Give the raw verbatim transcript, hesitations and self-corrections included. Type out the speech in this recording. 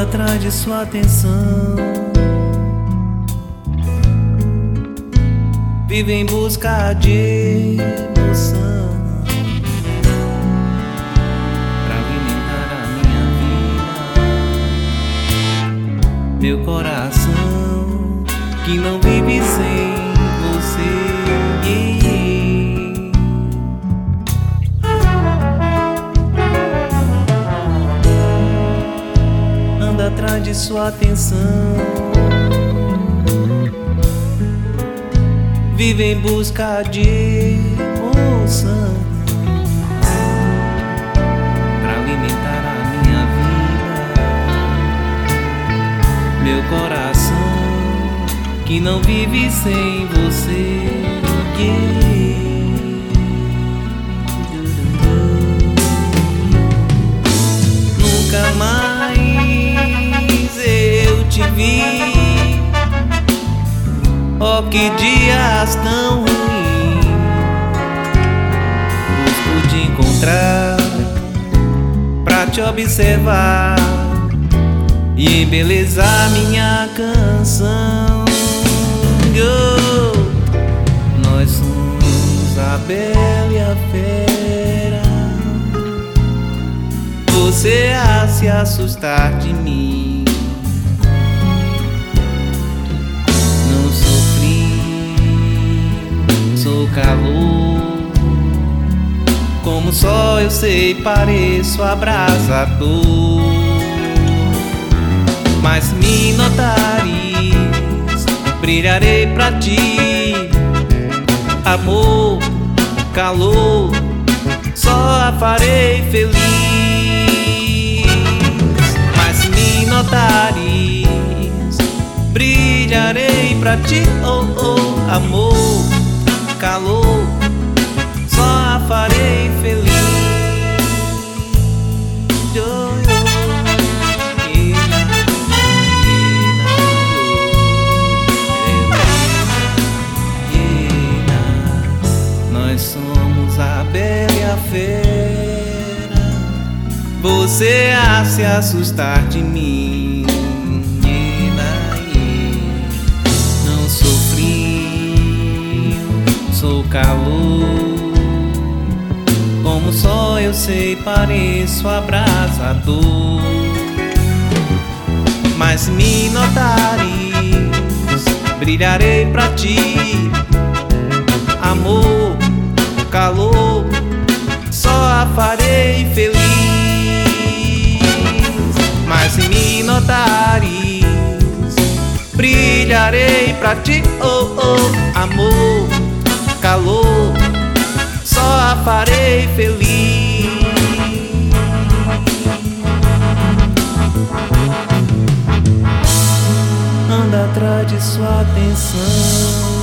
atrás de sua atenção, vive em busca de emoção pra alimentar a minha vida. Meu coração que não vive sem você. Anda atrás de sua atenção, vive em busca de emoção pra alimentar a minha vida. Meu coração que não vive sem você. Nunca mais eu te vi. Oh, que dias tão ruins. Busco te encontrar pra te observar e embelezar minha canção. Oh, nós somos a bela e a fera. Você a se assustar de mim. Não sofri, sou calor. Como só eu sei, pareço abrasador. Mas me notares, brilharei pra ti. Amor, calor, só a farei feliz. Mas me notares, brilharei pra ti. Oh, oh, amor, calor, só a farei feliz. Oh, somos a bela e a fera. Você a se assustar de mim. Não sou frio, sou calor. Como só eu sei, pareço abrasador. Mas me notares, brilharei pra ti. Amor, calor, só a farei feliz. Mas me notares, brilharei pra ti. Oh, oh, amor, calor, só a farei feliz. Anda atrás de sua atenção,